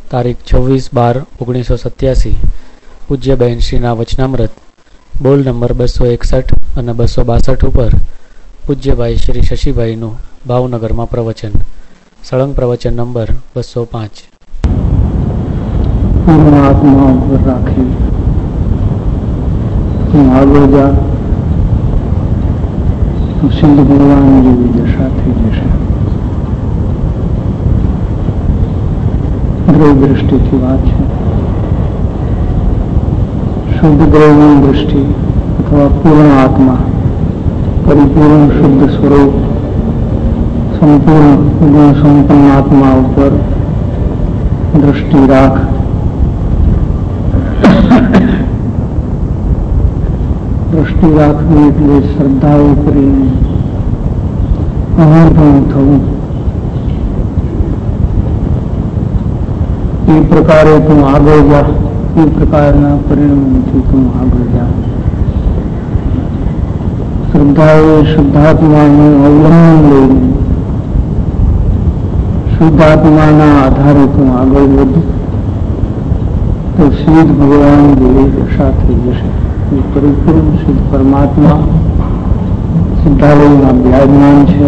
તારીખ 26/12/1987 પૂજ્યબહેન શ્રીના વચનામૃત બોલ નંબર 261 અને 262 ઉપર પૂજ્યભાઈ શ્રી શશીભાઈનું ભાવનગરમાં પ્રવચન. સળંગ પ્રવચન નંબર 205. આત્મા ઉપર રાખી તું આગળ જા તો સિદ્ધ ભગવાન જેવી દશા થઈ જશે. દ્રવ્ય દ્રષ્ટિથી વાત છે. શુદ્ધ દ્રવ્યની દ્રષ્ટિ અથવા પૂર્ણ આત્મા, પરિપૂર્ણ શુદ્ધ સ્વરૂપ, સંપૂર્ણ ગુણ સંપન્ન આત્મા ઉપર દ્રષ્ટિ રાખ. દ્રષ્ટિ રાખવી એટલે શ્રદ્ધાઓ કરીને અમરભંગ થવું. એ પ્રકારે તું આગળ જા, એ પ્રકારના પરિણામથી તું આગળ જા. શ્રદ્ધાએ શુદ્ધાત્માનું અવલંબન લઈને શુદ્ધાત્માના આધારે તું આગળ વધ તો સિદ્ધ ભગવાન જેવી દશા થઈ જશે. એ પરિપૂર્ણ સિદ્ધ પરમાત્મા સિદ્ધાલયમાં બિરાજમાન છે,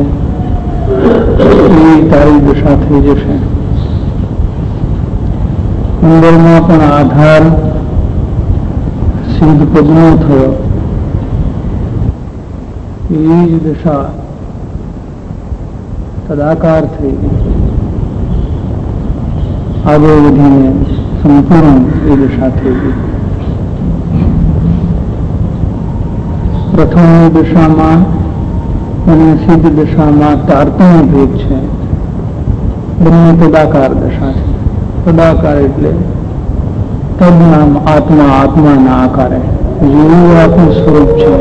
એ તારી દશા થઈ જશે. અંદરમાં પણ આધાર સિદ્ધ પદનો થયો, એ જ દશા તદાકાર થઈ આગળ વધીને સંપૂર્ણ એ દશા થઈ ગઈ. પ્રથમ દશામાં અને સિદ્ધ દશામાં તારતમ્ય ભેદ છે. બંને તદાકાર દશા છે. તદાકાર એટલે તદ નામ આત્મા, આત્માના આકારે જેવું આત્મ સ્વરૂપ છે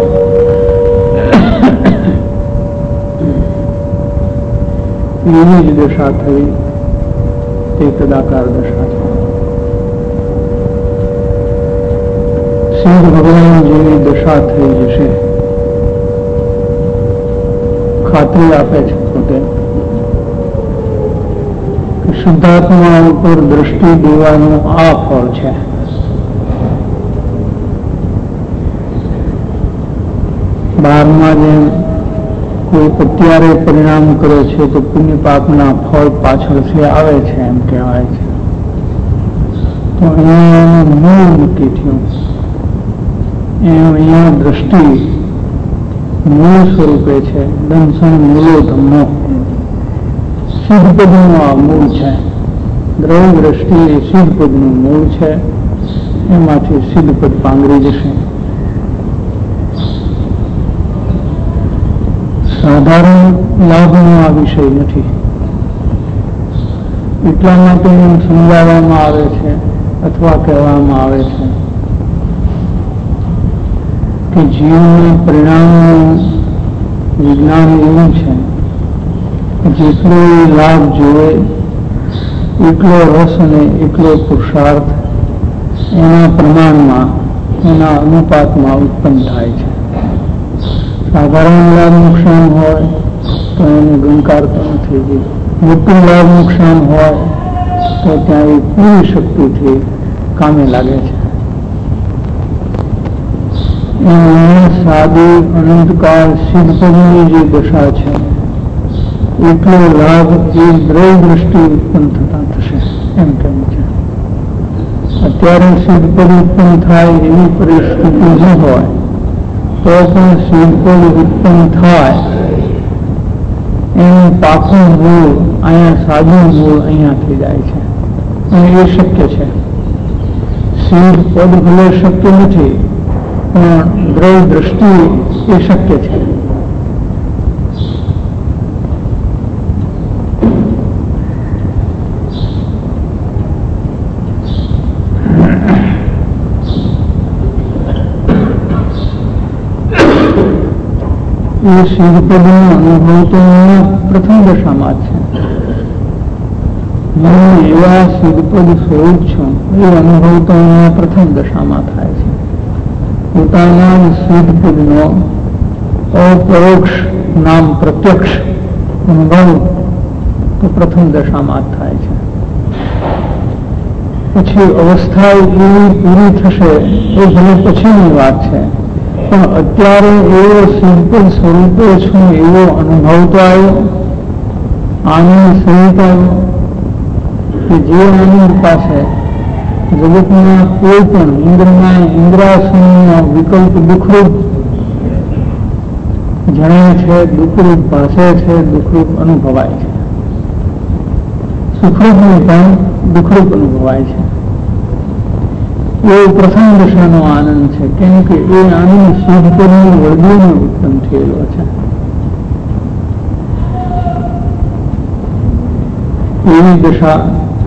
એવી જ દશા થઈ, તે તદાકાર દશા છે. સિદ્ધ ભગવાન જેવી દશા થઈ જશે, ખાતરી આપે છે પોતે. શુદ્ધાત્મા ઉપર દ્રષ્ટિ દેવાનું આ ફળ છે. બહારમાં જેમ કોઈ અત્યારે પરિણામ કરે છે તો પુણ્ય પાપના ફળ પાછળથી આવે છે એમ કહેવાય છે. તો અહીંયા મૂળ નક્કી થયું. અહીંયા દ્રષ્ટિ મૂળ સ્વરૂપે છે. દંશન મૂલો ધમ્મો, સિદ્ધ પદનું આ મૂળ છે. દ્રવ્ય દ્રષ્ટિ એ સિદ્ધ પદનું મૂળ છે. એમાંથી સિદ્ધ પદ પાંગરી જશે. સાધારણ લાભનો આ વિષય નથી. એટલા માટે એમ સમજાવવામાં આવે છે અથવા કહેવામાં આવે છે કે જીવના પરિણામનું વિજ્ઞાન એવું છે, જેટલો લાભ જોવે એટલો રસ અને એટલો પુરુષાર્થ એના પ્રમાણમાં, એના અનુપાતમાં ઉત્પન્ન થાય છે. સાધારણ લાભ નુકસાન હોય તો એને ગણકારતો નથી. મોટું લાભ નુકસાન હોય તો ત્યાં એ પૂરી શક્તિથી કામે લાગે છે. સાદી અનંતકાળ સિદ્ધપદની જે દશા છે એટલો લાભ એ દ્રવ્ય દ્રષ્ટિ ઉત્પન્ન થતા થશે એમ કહે છે. અત્યારે સિદ્ધપદ ઉત્પન્ન થાય એવી પરિસ્થિતિ ન હોય તો પણ સિદ્ધપદ ઉત્પન્ન થાય એનું પાકું મૂળ અહીંયા, સાદું મૂળ અહીંયા થઈ જાય છે. અને એ શક્ય છે. સિદ્ધ પદ ભલે શક્ય નથી પણ દ્રવ્ય દ્રષ્ટિ એ શક્ય છે. એ સિદ્ધ પદનો અનુભવ તો પ્રથમ દશામાં જ છે. હું એવા સિદ્ધ પદ સ્વરૂપ છું એ અનુભવ તો પ્રથમ દશામાં થાય છે. પોતાના જ સિદ્ધ પદનો अपरोक्ष नाम प्रत्यक्ष अनुभव तो प्रथम दशा में थाय छे। પછી અવસ્થા એવી પૂરી થશે એ ભલે પછીની વાત છે, પણ અત્યારે એવો સિમ્પલ સ્વરૂપે છું એવો અનુભવ તો આવ્યો, આનંદ સહિત આવ્યો કે જે આનંદ પાસે જગતના કોઈ પણ ઇન્દ્રના ઇન્દ્રાસનનો વિકલ્પ દુઃખરૂપ જણાય છે, દુઃખરૂપ ભાષે છે, દુઃખરૂપ અનુભવાય છે, સુખરૂપનું પણ દુઃખરૂપ અનુભવાય છે. એ પ્રથમ દશાનો આનંદ છે, કેમ કે એ આનંદ શુદ્ધ પરની વળગીને ઉત્પન્ન થયેલો છે. એવી દશા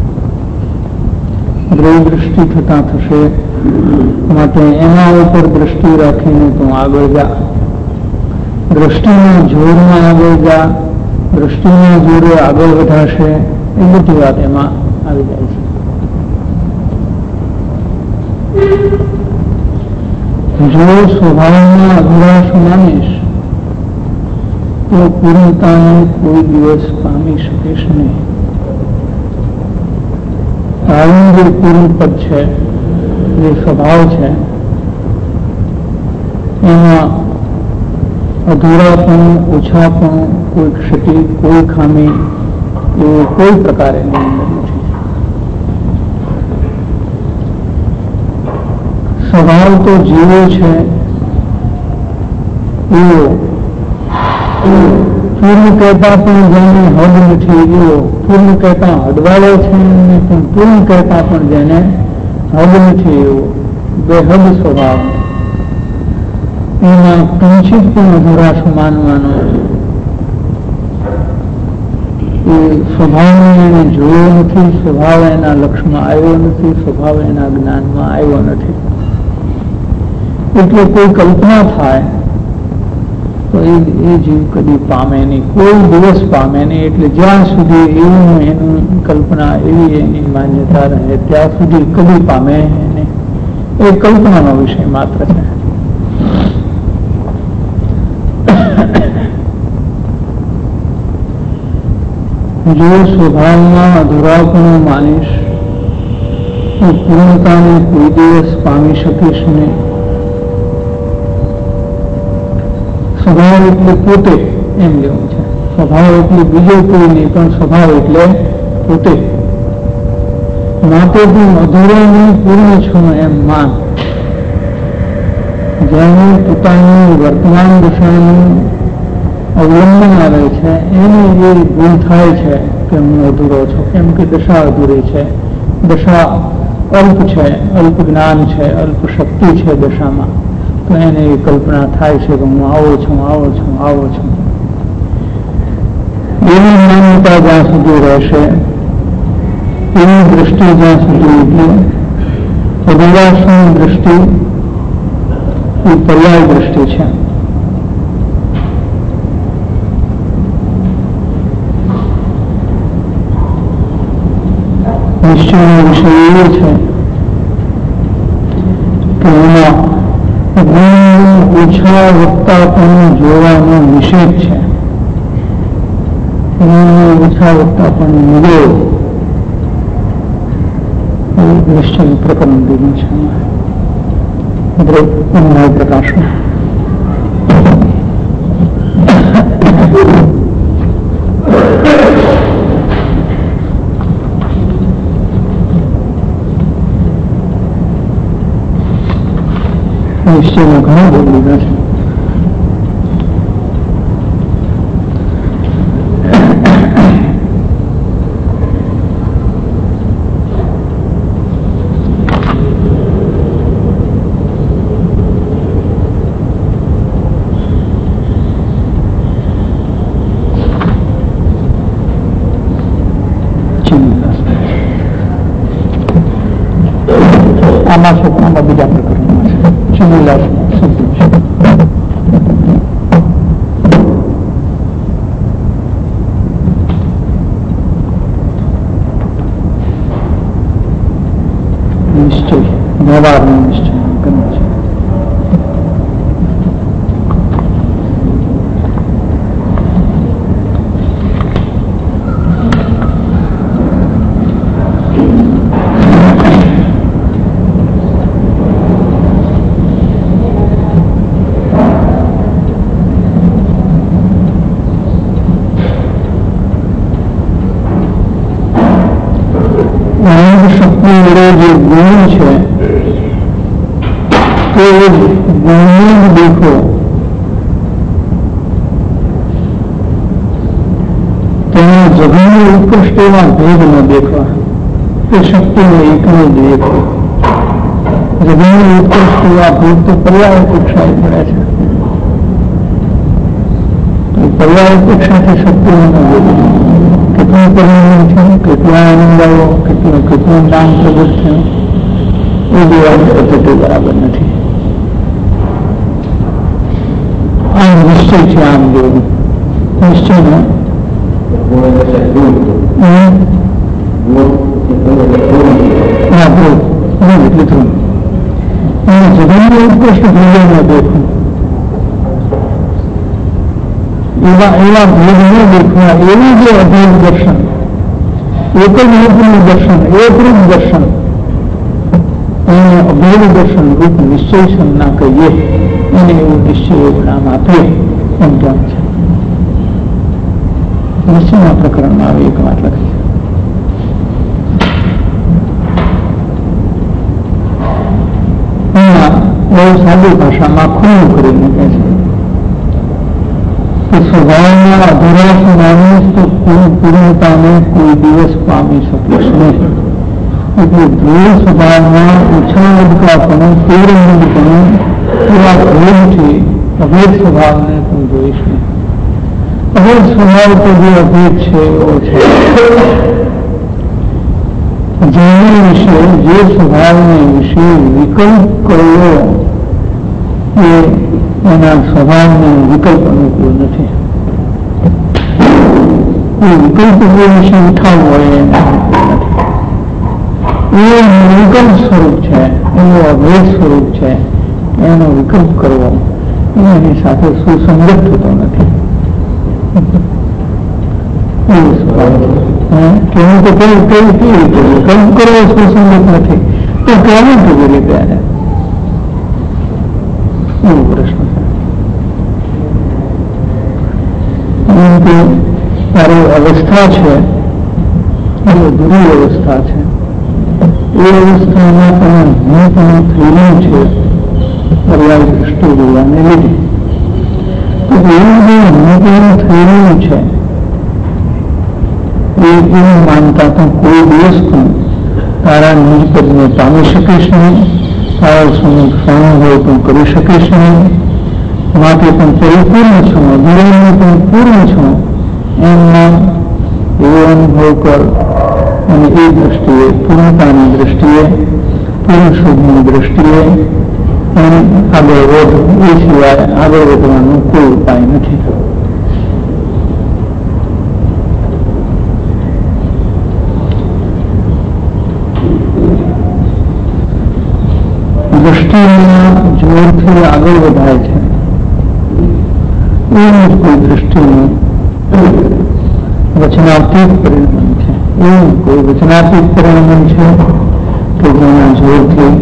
દ્રષ્ટિ થતા થશે, માટે એના ઉપર દ્રષ્ટિ રાખીને તું આગળ જા, દ્રષ્ટિના જોરમાં આગળ જા, દ્રષ્ટિના જોરે આગળ વધાશે, એ બધી વાત એમાં આવી જાય છે. જો સ્વભાવમાં અભિલાષ માનીશ તો પૂર્ણતાને કોઈ દિવસ પામી શકીશ નહીં. તારું જે પૂર્ણ પદ છે, જે સ્વભાવ છે, એમાં અધૂરાપણું, ઓછાપણું, કોઈ ક્ષતિ, કોઈ ખામી એવું કોઈ પ્રકારે એની અંદર નથી. સ્વભાવ તો જીવો છે એવો, પૂર્ણ કહેતા પણ જેને હદ નથી એવો, પૂર્ણ કહેતા હદવાળો છે અને પૂર્ણ કહેતા પણ જેને હદ નથી એવો, બેહદ સ્વભાવ. એમાં કંચિત પણ અધૂરાશ માનવાનો, એ સ્વભાવને એને જોયો નથી, સ્વભાવ એના લક્ષમાં આવ્યો નથી, સ્વભાવ એના જ્ઞાનમાં આવ્યો નથી. એટલે કોઈ કલ્પના થાય તો એ જીવ કદી પામે નહીં, કોઈ દિવસ પામે નહીં. એટલે જ્યાં સુધી એવું એનું કલ્પના, એવી એની માન્યતા રહે ત્યાં સુધી કદી પામે નહીં. એ કલ્પનાનો વિષય માત્ર છે. જો સ્વભાવમાં અધૂરાપણું માનીશ તો પૂર્ણતાને કોઈ દિવસ પામી શકીશ નહીં. સ્વભાવ એટલે પોતે એમ લેવું છે. સ્વભાવ એટલે બીજો કોઈ નહીં, પણ સ્વભાવ એટલે પોતે. માટે તું અધૂરાને પૂર્ણ છું એમ માન. જેને પોતાની વર્તમાન દશાનું અવલંબન આવે છે એને એ ભૂલ થાય છે કે હું અધૂરો છું, કેમ કે દશા અધૂરી છે, દશા અલ્પ છે, અલ્પ જ્ઞાન છે, અલ્પ શક્તિ છે દશામાં. તો એને એ કલ્પના થાય છે કે હું આવો છું, આવો છું, આવો છું. એવી માન્યતા જ્યાં સુધી રહેશે, એવી દ્રષ્ટિ જ્યાં સુધી એટલે અભિલાષની દ્રષ્ટિ એ પર્યાય દ્રષ્ટિ છે. નિશ્ચયનો વિષય એવો છે કે એમાં ઓછા વત્તા પણ જોવાનો નિષેધ છે. ઓછા વત્તા પણ મળે એ નિશ્ચય પ્રકરણ દીધું છે પ્રકાશમાં. નિશ્ચયમાં ઘણા બોલ લીધા છે. આમાં છોકરામાં બીજા પ્રકારના છે. ચિમુલાસ શબ્દ છે. નિશ્ચય વ્યવહારનો નિશ્ચય ગમે છે. અનંત શક્તિ વડે જે ગુણ છે તે ગુણને જ દેખો. તેના જગતને ઉત્કૃષ્ટ એવા ભેદ ન દેખવા, તે શક્તિને એકને જ દેખો. જગતને ઉત્કૃષ્ટ એવા ભેદ તો પર્યાય અપેક્ષાએ મળે છે. પર્યાય અપેક્ષાથી શક્તિને ન દેખો. કેટલું પરિણામ છે, કેટલો આનંદ આવ્યો, કેટલું જ્ઞાન પ્રગટ થયું, એ જોવાની પદ્ધતિ બરાબર નથી. આમ નિશ્ચય છે, આમ જોવું નિશ્ચય જગતને ઉત્કૃષ્ટ ભેદમાં દેખો, એવા ભેદ ન દેખવા, એવું જે અભેદ દર્શન, એક જ રૂપનું દર્શન, એકરૂપ દર્શન, એને અભેદ દર્શન રૂપ નિશ્ચય સંજ્ઞા કહીએ, એને એવું નિશ્ચય નામ આપીએ એમ કેમ છે. નિશ્ચયના પ્રકરણમાં આવી એક વાત લખી છે. બહુ સાદી ભાષામાં ખુલ્લું કરીને કહે છે કે સ્વભાવના અધૂરા માનીશ તો પૂર્ણતાને કોઈ દિવસ પામી શકીશ નહીં. એટલે દ્રઢ સ્વભાવમાં ઓછા અદકાપણું, પૂર્ણપણું એવા ભેદથી અભેદ સ્વભાવને તું જોઈશ નહીં. અભેદ સ્વભાવ તો જે અભેદ છે એવો છે. જેને વિશે, જે સ્વભાવને વિશે વિકલ્પ કરવો એ એના સ્વભાવને વિકલ્પ અનુકૂળ નથી. એ વિકલ્પ વિશે ઉઠાવવો એ અનુકૂળ નથી. એ વિકલ્પ સ્વરૂપ છે, એનું અભેદ સ્વરૂપ છે, એનો વિકલ્પ કરવો એની સાથે સુસંગત થતો નથી. એવું સ્વભાવ છે. હું તો કેવી રીતે વિકલ્પ કરવો સુસંગત નથી તો કેવું કેવી રીતે એને એવો પ્રશ્ન છે. પરંતુ તારી અવસ્થા છે એ ગુરુ અવસ્થા છે. એ અવસ્થામાં તમે હું પણ થયેલું છે પર્યાય દૃષ્ટિ જોવાને લીધે. તો એવું જે હું પણ થયેલું છે એવું માનતા તો કોઈ દિવસ પણ તારા નિજ પદને પામી શકીશ નહીં, તારો સ્વાનુભવ પણ કરી શકીશ નહીં. માટે પણ પરિપૂર્ણ છો, અભિરામમાં પણ પૂર્ણ છો એમનો એવો અનુભવ કર. અને એ દ્રષ્ટિએ, પૂર્ણતાની દ્રષ્ટિએ, પૂર્ણ શુદ્ધની દ્રષ્ટિએ આગળ વધ. એ સિવાય આગળ વધવાનો કોઈ ઉપાય નથી. દ્રષ્ટિના જોરથી આગળ વધાય છે એવું જ કોઈ દ્રષ્ટિનું વચનાતીત પરિણામ છે. એવું કોઈ વચનાતીત પરિણામ છે કે જેના જોરથી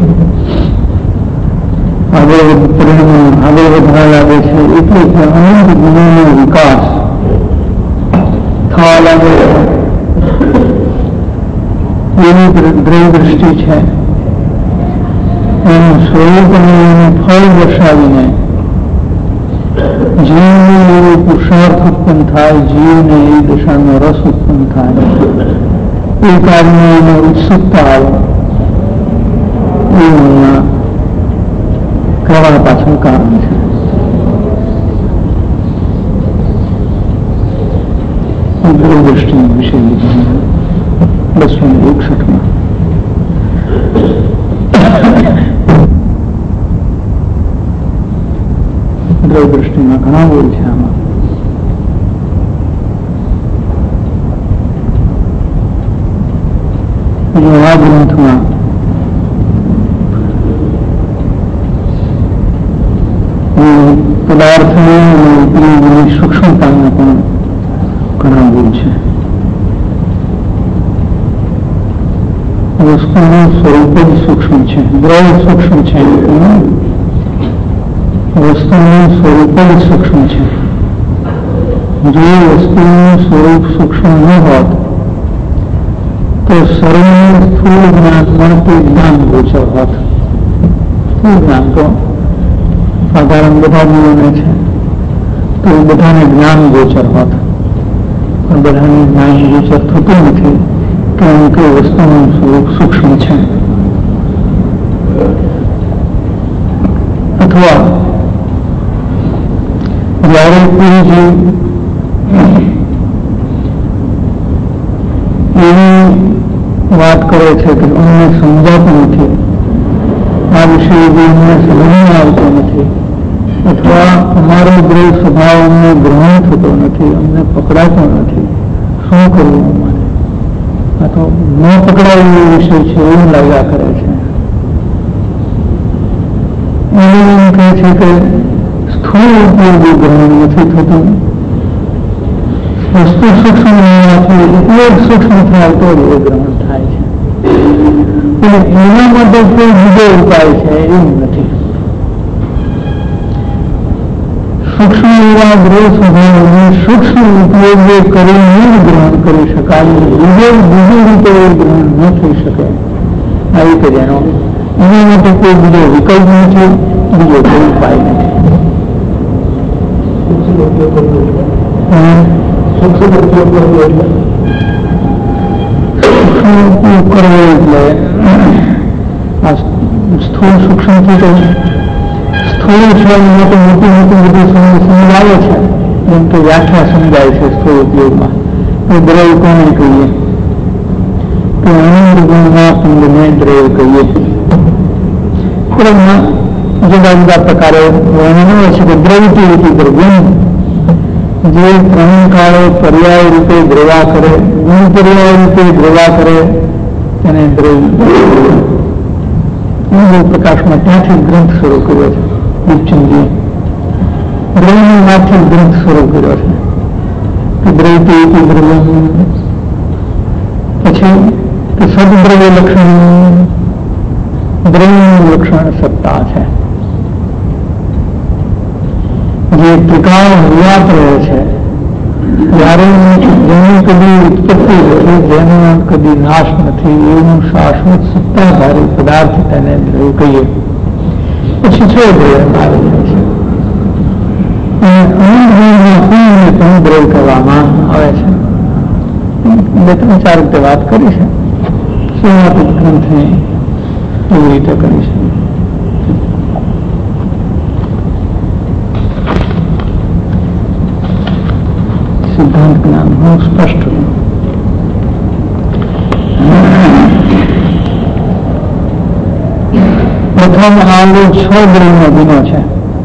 આગળ વધવા લાગે છે. એટલે કે અનંત ગુણોનો વિકાસ થવા લાગે છે. એવી દ્રઢ દ્રષ્ટિ છે. એનું સ્વરૂપ અને એનું ફળ દર્શાવીને જીવને એવો પુરુષાર્થ ઉત્પન્ન થાય, જીવને એ દશાનો રસ ઉત્પન્ન થાય, એ કારણે એને ઉત્સુકતા આવે. એવું અહીંયા કહેવા પાછળ કારણ છે. દ્રષ્ટિ વિશે 261 દ્રષ્ટિમાં ઘણા બોલ છે. આમાં આ ગ્રંથમાં પદાર્થની સૂક્ષ્મતાના પણ ઘણા બોલ છે. વસ્તુનું સ્વરૂપ જ સૂક્ષ્મ છે, દ્રવ્ય સૂક્ષ્મ છે. વસ્તુનું સ્વરૂપ જ સૂક્ષ્મ છે. જો વસ્તુનું સ્વરૂપ સૂક્ષ્મ ન હોત તો તો સર્વનું સ્થૂળ જ્ઞાનમાં તે જ્ઞાન ગોચર હોત. સ્થૂળ જ્ઞાન તો સાધારણ બધા જીવોને છે, તો એ બધાને જ્ઞાન ગોચર હોત, પણ બધાને જ્ઞાન ગોચર થતું નથી, કારણ કે વસ્તુનું સ્વરૂપ સૂક્ષ્મ છે. અથવા જ્યારે કોઈ જીવ એવી વાત કરે છે કે અમને સમજાતું નથી, આ વિષય જે અમને સમજમાં આવતો નથી, અથવા અમારો દ્રવ સ્વભાવ અમને ગ્રહણ થતો નથી, અમને પકડાતો નથી, શું કરવું અમારે? આ તો ન પકડાય એવો વિષય છે એવું લાગ્યા કરે છે. એમ કહે છે કે સ્થૂળ ઉપયોગી ગ્રહણ નથી થતું, વસ્તુ સૂક્ષ્મ હોવાથી ઉપયોગ સૂક્ષ્મ થાય તો એ ગ્રહણ થાય છે. એના માટે કોઈ બીજો ઉપાય છે એવું નથી. સૂક્ષ્મ એવા ગ્રહ સ્વભાવને સૂક્ષ્મ ઉપયોગ કરીને ગ્રહણ કરી શકાય, બીજી રીતે એ ગ્રહણ ન થઈ શકે. આવી રીતે એનો એના માટે કોઈ બીજો વિકલ્પ નથી, બીજો કોઈ ઉપાય નથી. સૂક્ષ્મ ઉપયોગ કરવો એટલે સ્થૂળ સૂક્ષ્મથી તો સ્થૂળ છે મોટી મોટી બધી સમજાવે છે, એમ તો વ્યાખ્યા સમજાય છે સ્થૂળ ઉપયોગમાં. દ્રવ કોને કહીએ તો આનંદ ગુણના પંદને દ્રવ કહીએ. પૂર્વમાં જુદા જુદા પ્રકારે વર્ણન હોય છે કે દ્રવતી દ્રવ્યમ, જે ત્રણ કાળે પર્યાય રૂપે દ્રવા કરે, ગુણ પર્યાય રૂપે દ્રવા કરે તેને દ્રવ્ય. પ્રકાશમાં ત્યાંથી ગ્રંથ શરૂ કર્યો છે દીપચંદજીએ, દ્રવ્યમાંથી ગ્રંથ શરૂ કર્યો છે કે દ્રવ્યતી દ્રવ્યમ. પછી કે સદદ્રવ્ય લક્ષણ, દ્રવ્યનું લક્ષણ સત્તા છે, જે ત્રિકાળ હરિયાત રહે છે, જ્યારે જેની કદી ઉત્પત્તિ નથી, જેનો કદી નાશ નથી, એવું શાશ્વત સત્તાધારી પદાર્થ તેને દ્રવ્ય કહીએ. પછી છ દ્રવ્ય આવે છે અને અનુભવમાં પણ દ્રવ્ય કરવામાં આવે છે. બે ત્રણ ચાર રીતે વાત કરી છે, સુમાપિત ગ્રંથની એવી રીતે કરી છે. સિદ્ધાંત જ્ઞાન હું સ્પષ્ટ પ્રથમ આલો 6 દ્રવ્યનો ગુનો છે,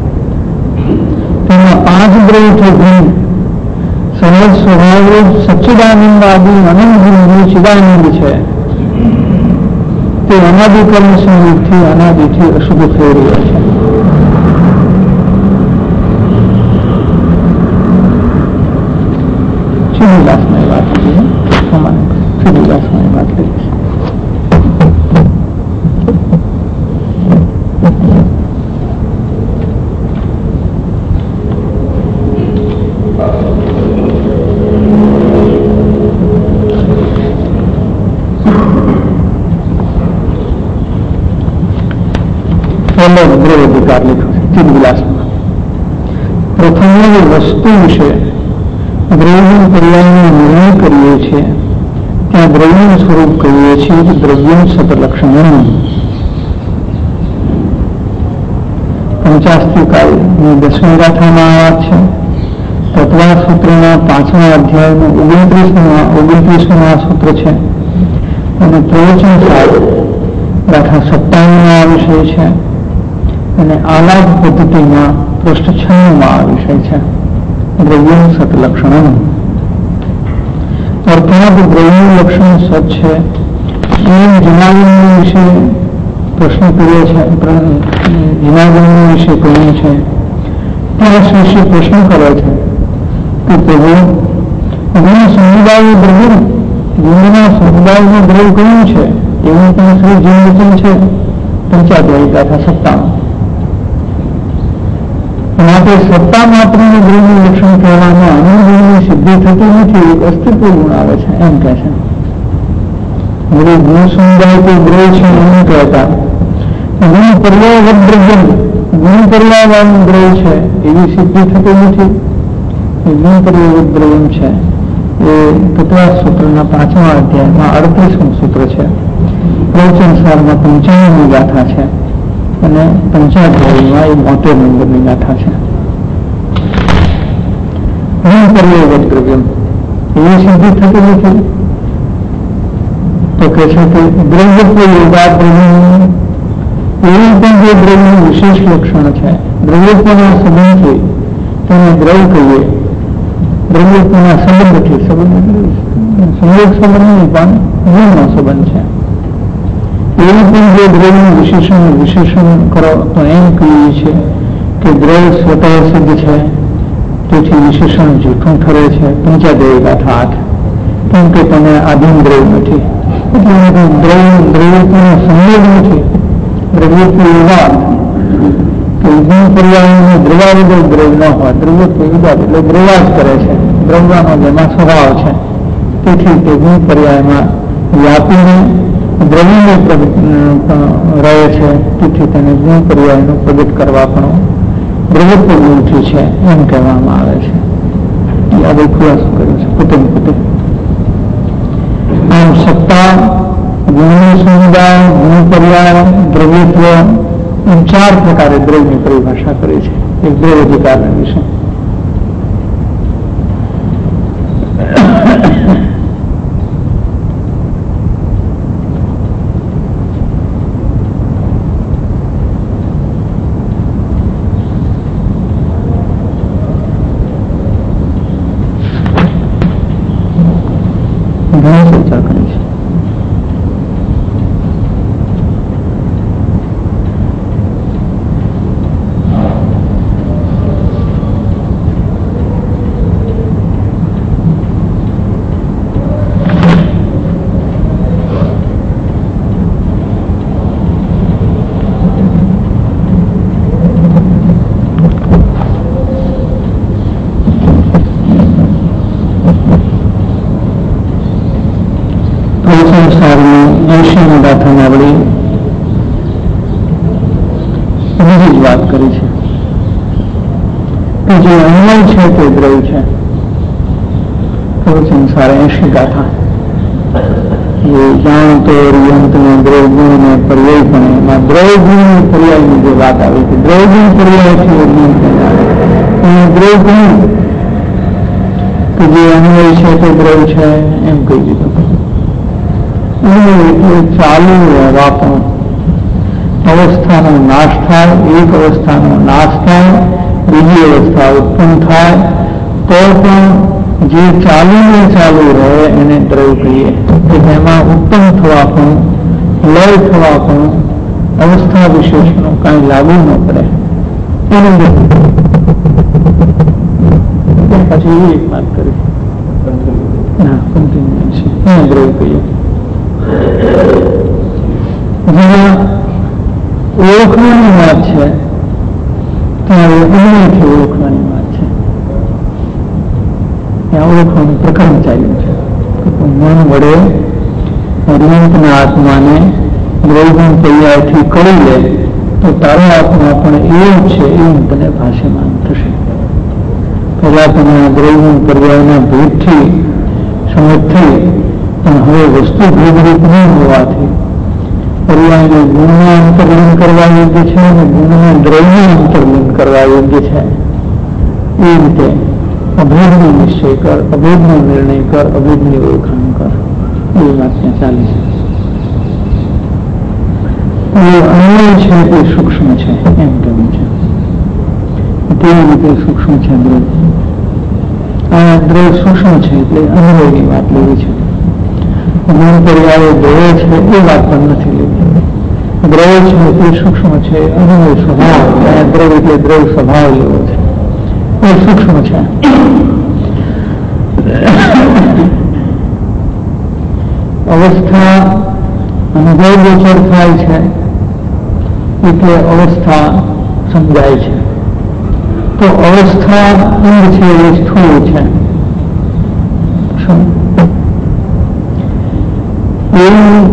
તેમાં 5 દ્રવ્યથી ભિન્ન સહજ સ્વભાવ સચ્ચિદાનંદ આદિ અનંત બિંદુ ચિદાનંદ છે. તે અનાદિકર્મ સંયુક્તથી અનાદિથી અશુદ્ધ થઈ રહ્યો છે. શ્રીનિવાસની વાત કરીએ, શ્રીનિવાસની વાત કરીએ. દ્રવ્યાધિકાર લખ્યું છે ચિદવિલાસમાં. પ્રથમ વસ્તુ વિશે દ્રવ્ય પર્યાયનો નિર્ણય કરીએ છીએ, ત્યાં દ્રવ્યનું સ્વરૂપ કહીએ છીએ કે દ્રવ્ય સતલક્ષણ. 50 કાળની 10મી ગાથામાં આ વાત છે. તત્વા સૂત્રના 5મા અધ્યાયનું 29મા સૂત્ર છે અને પ્રવચન સાર ગાથા 57માં આ વિષય છે અને આલાપ પદ્ધતિમાં પૃષ્ઠ 96માં આ વિષય છે. દ્રવ્ય સતલક્ષણ અર્થાત દ્રવ્યનું લક્ષણ સત છે એમ જનાવન વિશે પ્રશ્ન કર્યો છે, જનાવન વિશે કહ્યું છે. ત્યાં શિષ્ય પ્રશ્ન કરે છે કે પ્રભુ ગુણ સમુદાય દ્રવ્ય, ગુણના સમુદાયનું દ્રવ્ય કયું છે? એવું પણ શ્રી જીવન છે 75 ગાથા 57. માટે સત્તા માત્રનું દ્રવ્યનું લક્ષણ કહેવામાં અનુભવની સિદ્ધિ થતી નથી, એક અસ્તિત્વ ગુણ આવે છે એમ કહે છે. હવે ગુણ સમુદાય કોઈ દ્રવ્ય છે એમ કહેતા ગુણ પર્યાવરણ દ્રવ્ય ગુણ પર્યાવરણ દ્રવ્ય છે એવી સિદ્ધિ થતી નથી. એ ગુણ પર્યાવરણ દ્રવ્ય છે એ તત્વા સૂત્રના 5મા અધ્યાયમાં 38મું સૂત્ર છે. પ્રવચન સારમાં 95ની ગાથા છે અને પંચાધ્યાયમાં એ 72 નંબરની ગાથા છે. ગુણ પર્યાવરણ દ્રવ્ય એવી સિદ્ધિ થતી નથી. તો કે છે કે દ્રવ્યત્વ યોગાદ્રવ્ય એવું પણ જે દ્રવ્યનું વિશેષ લક્ષણ છે. દ્રવ્યત્વના સંબંધથી તેને દ્રવ્ય કહીએ. દ્રવ્યત્વના સંબંધથી સંયોગ સંબંધ નહીં પણ ગુણનો સંબંધ છે. એવું પણ જે દ્રવ્યનું વિશેષણ કરો તો એમ કહીએ છીએ કે દ્રવ્ય સ્વતઃ સિદ્ધ છે, તેથી વિશેષણ જૂઠું ઠરે છે. પંચાદેવી ગાથા 8. કેમ કે તમે આધીન દ્રવ્ય નથી, એટલે દ્રવ્યત્વનો સંયોગ નથી. દ્રવ્યત્વ યુગાદ કે ગુણ પર્યાવરણ દ્રવ્યા વગર દ્રવ્ય ન હોય. દ્રવ્યત્વ યુગાદ એટલે દ્રવ્યા જ કરે છે, દ્રવ્યનો જેમાં સ્વભાવ છે. તેથી તે ગુણ પર્યાયમાં વ્યાપીને દ્રવ્યને રહે છે. તેથી તેને ગુણ પર્યાયનું પ્રગટ કરવા પણ દ્રવ્યત્વ ગુણથી છે એમ કહેવામાં આવે છે. એ આ ખુલાસો કર્યો છે પોતે. આમ સત્તા, ગુણનો સમુદાય, ગુણ પર્યાય, દ્રવ્યત્વ એમ 4 પ્રકારે દ્રવ્યની પરિભાષા કરી છે એક દ્રવ્ય અધિકારના વિશે. ઘણી ચર્ચા કરી છે. ગાથામાં વળી બીજી જ વાત કરી છે કે જે અન્વય છે તે દ્રવ્ય છે. પ્રવચન સાર 80 ગાથા એ જાણતો રિયંતને દ્રવ્ય ગુણ ને પર્યાય પણ એમાં દ્રવ્ય ગુણની પર્યાયની જે વાત આવી કે દ્રવ્ય ગુણ પર્યાય છે દ્રવ્ય ગુણ કે જે અન્વય છે તે દ્રવ્ય છે એમ કહી દીધું. એટલે ચાલુ રહેવા પણ અવસ્થાનો નાશ થાય, એક અવસ્થાનો નાશ થાય, બીજી અવસ્થા ઉત્પન્ન થાય તો પણ જે ચાલુ રહે એને દ્રવ્ય કહીએ. કે જેમાં ઉત્પન્ન થવા પણ લય થવા પણ અવસ્થા વિશેષનો કાંઈ લાગુ ન પડે એને પછી એક વાત કરી ના કન્ટિન્યુ છે એને દ્રવ્ય કહીએ. જેમાં ઓળખવાની વાત છે ત્યારે અન્યથી ઓળખવાની વાત છે. ત્યાં ઓળખવાનું પ્રકરણ ચાલ્યું છે. મન વડે અરિહંતના આત્માને દ્રવ્યગુણ પર્યાયથી કરી લે તો તારો આત્મા પણ એવું છે એવું તને ભાષ્યમાન થશે. પહેલા તમે આ દ્રવ્યગુણ પર્યાયના ભેદથી સમજ થઈ, પણ હવે વસ્તુ ભેદરૂપ નહીં હોવાથી પર્યાયને ગુણમાં અંતર્લીન કરવા યોગ્ય છે અને ગુણને દ્રવ્ય અંતર્લીન કરવા યોગ્ય છે. એ રીતે અભેદનો નિશ્ચય કર, અભેદનો નિર્ણય કર, અભેદની ઓળખાણ કર. એ વાત ત્યાં ચાલે છે. એ અન્વય છે તે સૂક્ષ્મ છે એમ કહેવું છે. તેવી રીતે સૂક્ષ્મ છે દ્રવ્ય. આ દ્રવ્ય સૂક્ષ્મ છે એટલે અન્વયની વાત લેવી છે. ગુણ પર્યાય દ્રવ્ય છે એ વાત પણ નથી લેવી. દ્રવ્ય છે તે સૂક્ષ્મ છે, અન્વય સ્વભાવ. દ્રવ્ય એટલે દ્રવ્ય સ્વભાવ લેવો છે એ સૂક્ષ્મ છે. અવસ્થા અનુભવ ગોચર થાય છે એટલે અવસ્થા સમજાય છે. તો અવસ્થા અંગ છે એ સ્થૂળ છે. એવું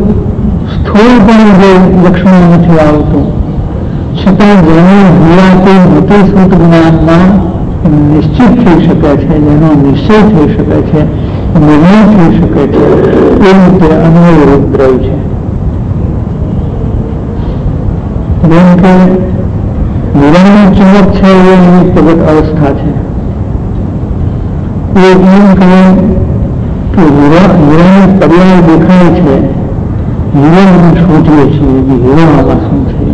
થોડું પણ જે લક્ષણ નથી આવતું, છતાં જેને હૈયાતી મોટી સુખ જ્ઞાનમાં નિશ્ચિત થઈ શકે છે, જેનો નિશ્ચય થઈ શકે છે, નિર્ણય થઈ શકે છે, એ રીતે અન્વય રૂપ દ્રવ્ય છે. જેમ કે હીરાની ચમક છે એ એની પ્રગટ અવસ્થા છે. એ એમ કહે કે હીરાની પર્યાય દેખાય છે, હીરો અમે શોધીએ છીએ કે હીરો આમાં શું છે.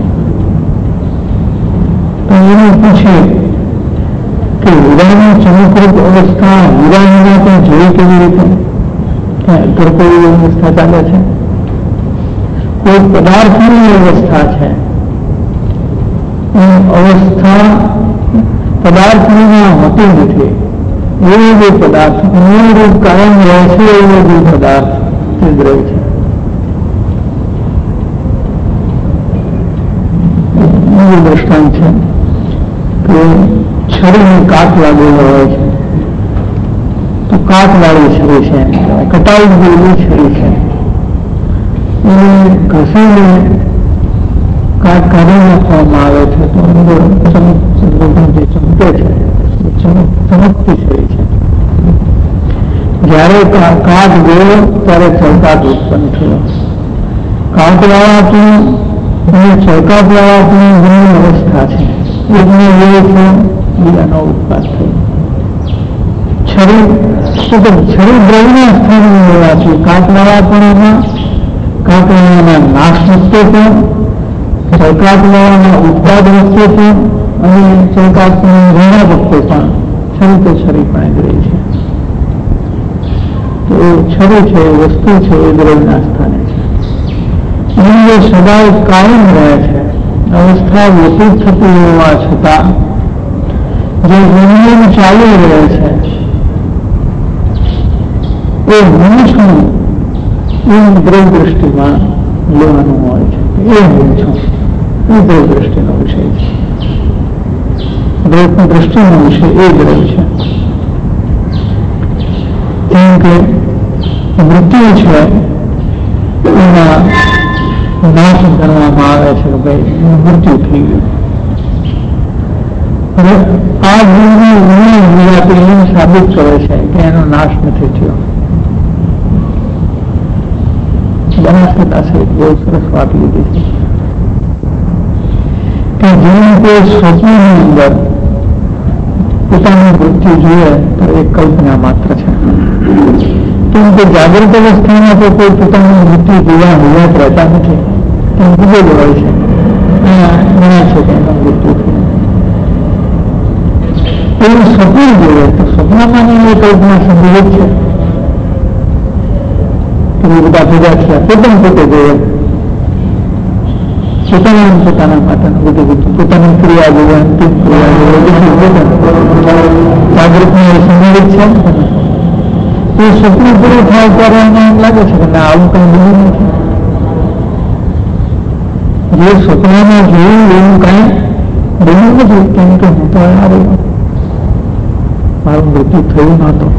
તો એને પૂછે કે હીરાની ચમકરૂપ અવસ્થા હીરાની પણ જોઈ કેવી રીતે? ત્યાં કોઈ અવસ્થા ચાલે છે? કોઈ પદાર્થની અવસ્થા છે, અવસ્થા પદાર્થની હોતી નથી. એવો જે પદાર્થ અનુરૂપ કાયમ રહે છે એવો જે પદાર્થ તે દ્રવ્ય છે. બીજું દ્રષ્ટાંત છે કે છરીને કાટ લાગેલો હોય છે, તો કાટવાળી છરી છે, કટાઈ ગયેલી છરી છે, એને ઘસીને કાટ કાઢી નાખવામાં આવે છે તો અંદર જે ચમકે છે ચમકતી છરી છે. જયારે કાટ ગયો ત્યારે ચળકાટ ઉત્પન્ન થયો. કાટવાળાથી અને ચળકાટવાળાથી ઘણી અવસ્થા છે. એકનો વ્યય છે, બીજાનો ઉત્પાદ થયો. છરી દ્રવ્યના સ્થાને લેવાથી કાટવાળા પણ એમાં કાટવાળાના નાશ વચ્ચે પણ, ચળકાટવાળાના ઉત્પાદ વચ્ચે પણ અને ચળકાટના ઘણા વખતે પણ છરી તો છરી પણ જ રહી છે. તો એ છરી છે, એ વસ્તુ છે, એ દ્રવ્યના સ્થાને છે. એ સદાય કાયમ રહે છે. અવસ્થા વ્યતીત થતી હોવા છતાં જે જીવન ચાલુ રહે છે એ હું છું એ દ્રવ્ય દ્રષ્ટિમાં લેવાનું હોય છે. એ હું છું એ દ્રવ્ય દ્રષ્ટિનો વિષય છે. દ્રવ્ય દ્રષ્ટિનો વિષય એ દ્રવ્ય છે. કેમ કે મૃત્યુ છે એના નાશ ગણવામાં આવે છે કે ભાઈ મૃત્યુ થઈ ગયું. હવે આ જીવની ઉન્નતિ એમ સાબિત કરે છે કે એનો નાશ નથી થયો. બનાસકાંઠા સહિત બહુ સરસ વાત લીધી છે કે જેમ કોઈ સ્વપ્નની અંદર પોતાનું મૃત્યુ જોઈએ તો એ કલ્પના માત્ર છે. કેમ કે જાગૃત અવસ્થામાં તો કોઈ પોતાનું મૃત્યુ જોવા હયાત રહેતા નથી. એમ બીજો જ હોય છે, ગણાય છે કે એનું મૃત્યુ થયું. એવું સ્વપ્ન જોઈએ તો સ્વપ્નમાં એ કલ્પના સંભવિત છે કે બધા ભેગા થયા, પોતે જોઈએ પોતાના માટેનું બધું પોતાની ક્રિયા જોઈએ, અંતિમ ક્રિયા જોઈએ, જાગૃતમાં એ સંભવિત છે. એ સ્વપ્ન પૂરું થાય ત્યારે એને એમ લાગે છે કે ના આવું કઈ બન્યું નથી. જે સ્વપ્નમાં જોયું એવું કઈ બન્યું નથી. કેમ કે હું તો આ રહ્યો, મારું મૃત્યુ થયું નહોતું.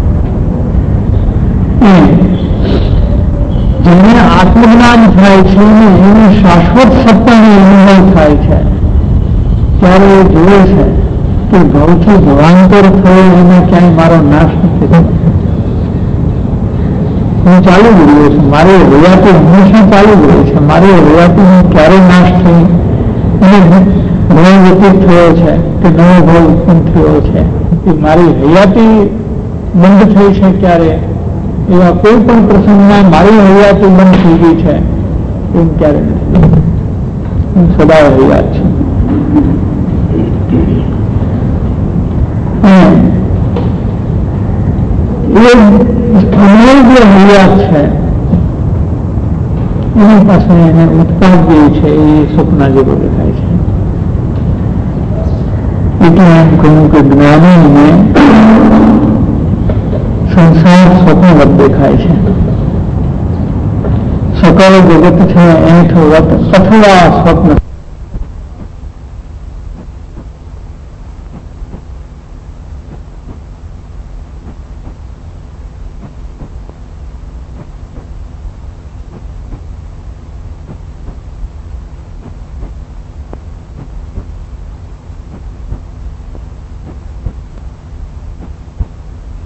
જેને આત્મજ્ઞાન થાય છે અને એની શાશ્વત સત્તાનો અનુભવ થાય છે ત્યારે એ જુએ છે કે ભવથી ભવાંતર થયો એમાં ક્યાંય મારો નાશ નથી થયો. હું ચાલુ જ રહ્યો છું. મારી હયાતી હંમેશા ચાલુ જ રહી છે. મારી હયાતી ક્યારે નાશ થઈ અને ભવ વ્યતીત થયો છે કે નવો ભવ ઉત્પન્ન થયો છે, એ મારી હયાતી બંધ થઈ છે ક્યારે, એવા કોઈ પણ પ્રસંગમાં મારી હયાતી બંધ થઈ ગઈ છે એમ ક્યારે નથી. હું સદા હયાત છું. જે હયાત છે એની પાસે એને ઉત્પાદ જે છે એ સ્વપ્ન જેવો દેખાય છે. એટલે એમ કહ્યું કે જ્ઞાનીને સંસાર સ્વપ્નવત દેખાય છે. સકળ જગત છે એઠવત અથવા સ્વપ્ન.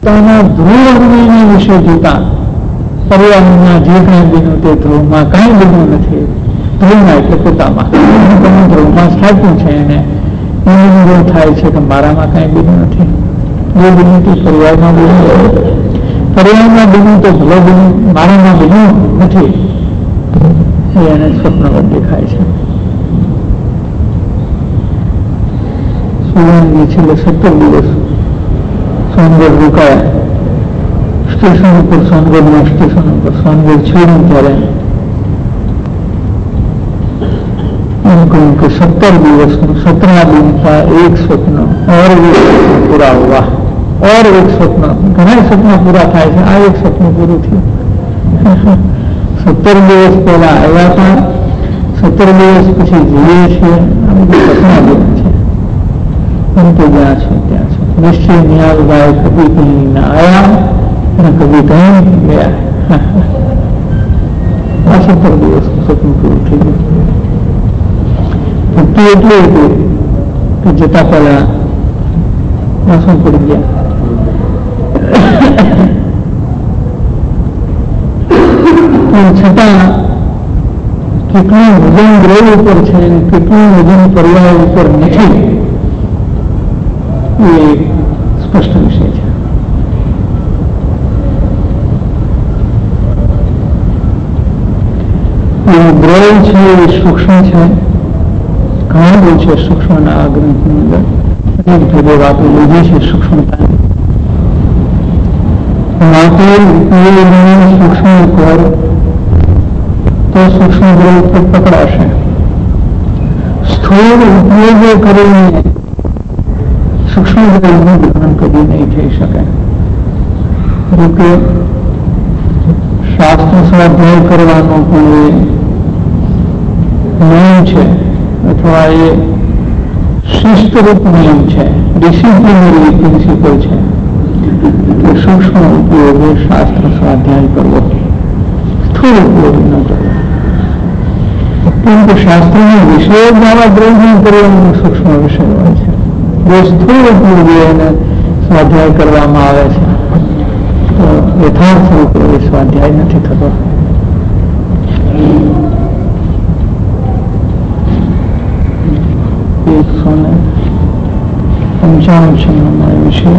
પોતાના ધ્રુવ અન્વયના વિશે જોતા પર્યાવરણના જે કાંઈ બન્યું તે ધ્રુવમાં કાંઈ બન્યું નથી. ધ્રુવમાં એટલે પોતામાં તમે ધ્રુવમાં સ્થાપ્યું છે એને એવું થાય છે કે મારામાં કાંઈ બન્યું નથી. જે બન્યું તે પરિવારમાં બન્યું, પરિવારમાં બન્યું તો ભલે બન્યું, મારામાં બન્યું નથી. એને સ્વપ્નવત દેખાય છે. સુવર્ણની છેલ્લે 17 દિવસ સોનગઢ રોકાયા. સ્ટેશન ઉપર સોનગઢના સ્ટેશન ઉપર સોનગઢ છોડ્યું ત્યારે એમ કહ્યું કે 17 દિવસનું 17 दिन का एक स्वप्न और एक स्वप्न पूरा हुआ और एक स्वप्न. ઘણા સપના પૂરા થાય છે. આ એક સપનું પૂરું થયું. 17 દિવસ પહેલા આવ્યા હતા, 17 દિવસ પછી જીવીએ છીએ. આ બધું સપના બને છે. પરંતુ જ્યાં છે ત્યાં છે. નિશ્ચય નિયાલભાઈ કભી કहीं ના આયા અને કભી કहीं ગયા. આ 17 દિવસનું સપનું પૂરું થઈ ગયું. ભક્તિ એટલી હતી કે જતા પહેલા આંસુ પડી ગયા. પણ છતાં કેટલું વજન ગ્રહ ઉપર છે અને કેટલું વજન પર્યાય ઉપર નથી એ સ્પષ્ટ વિષય છે. ગ્રહ છે એ સૂક્ષ્મ છે. ઘણું બધું છે સૂક્ષ્મના આ ગ્રંથની અંદર. અનેક ભેદે વાતો લીધી છે સૂક્ષ્મતા. માટે સૂક્ષ્મ ઉપર તો સૂક્ષ્મ ગ્રહ ઉપર પકડાશે. સ્થૂળ ઉપયોગો કરીને સૂક્ષ્મ ગ્રહનું ગ્રહણ કદી નહીં થઈ શકે. જોકે શાસ્ત્ર સ્વાધ્યાય કરવાનો કોઈ નિયમ છે અથવા એ શિસ્તરૂપ નિયમ છે, ડિસિપ્લિનરી પ્રિન્સિપલ છે કે સૂક્ષ્મ ઉપયોગે શાસ્ત્ર સ્વાધ્યાય કરવો, સ્થૂળ ઉપયોગ ન કરવો. પરંતુ શાસ્ત્રના વિષયો દ્વારા ગ્રહણ કરવાનો સૂક્ષ્મ વિષય હોય છે. જો સ્થૂળ ઉપયોગે એને સ્વાધ્યાય કરવામાં આવે છે તો યથાર્થ રૂપે એ સ્વાધ્યાય નથી થતો. 195 વિષય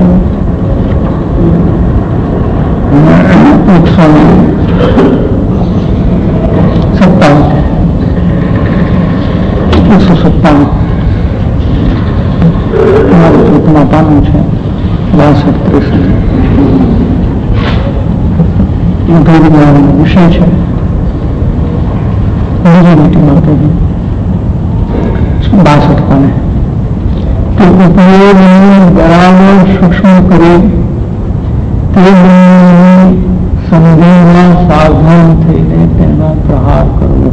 157 પાનું છે 62-63 વિષય છે. બીજી માટે 62 પાને તો ઉપયોગને બરાબર સૂક્ષ્મ કરી તે સમજણમાં સાવધાન થઈને તેનો પ્રહાર કરવો.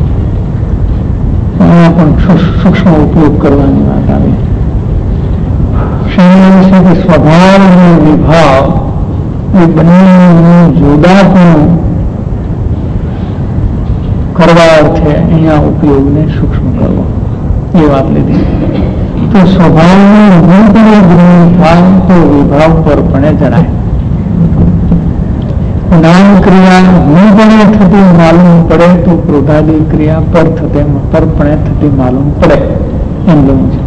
એમાં પણ સૂક્ષ્મ ઉપયોગ કરવાની વાત આવે. શરીર સાથે સ્વભાવ અને વિભાવ એ બંનેનું જુદાપણું કરવા અર્થે અહીંયા ઉપયોગને સૂક્ષ્મ કરવો એ વાત લીધી. તો સ્વભાવનું ગુણપણે ગ્રહણ થાય તો વિભાવ પરપણે જણાય. નામ ક્રિયા ગુણપણે થતી માલુમ પડે તો ક્રોધાદી ક્રિયા પરપણે થતી માલુમ પડે એમ ગણું છે.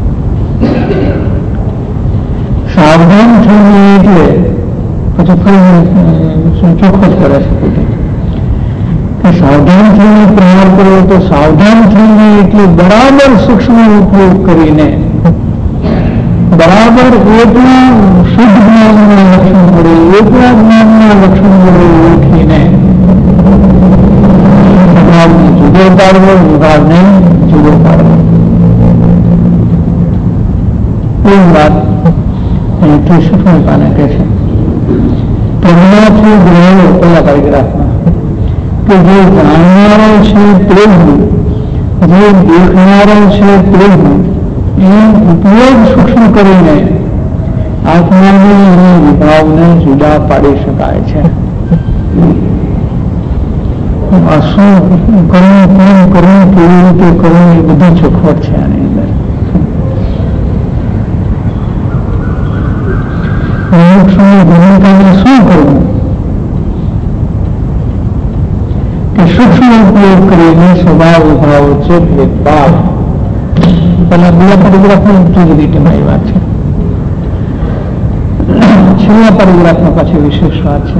સાવધાન થઈને એટલે પછી ફરી ચોખ્ખો જ કરે છે પોતે કે સાવધાન થઈને પ્રહાર કરવો. તો સાવધાન થઈને એટલે બરાબર સૂક્ષ્મ ઉપયોગ કરીને બરાબર એટલા શુદ્ધ જ્ઞાનના લક્ષણ વડે એટલા જ્ઞાનના લક્ષણ વડે ઓળખીને વિભાગને જુદો પાડવો, વિભાગને જુદો પાડવો. એ વાત અહીંથી સફળતાને કહે છે. પ્રજ્ઞાથી ગ્રહણો પહેલા પેરેગ્રાફમાં કે જે જાણનારો છે તે હું, જે દેખનારો છે તે હું, એ ઉપયોગ સૂક્ષ્મ કરીને આત્માને અને વિભાવને જુદા પાડી શકાય છે. આ શું કરવું, કેમ કરવું, કેવી રીતે કરવું એ બધી ચોખવટ છે આની અંદર. સૂક્ષ્મની ભૂમિકાને શું કરવું કે સૂક્ષ્મ ઉપયોગ કરીને સ્વભાવ ભાવ ચેત ભાવ પેલા બીજા પેરેગ્રાફમાં જુદી રીતેમાં એ વાત છે. છેલ્લા પેરેગ્રાફમાં પાછી વિશેષ વાત છે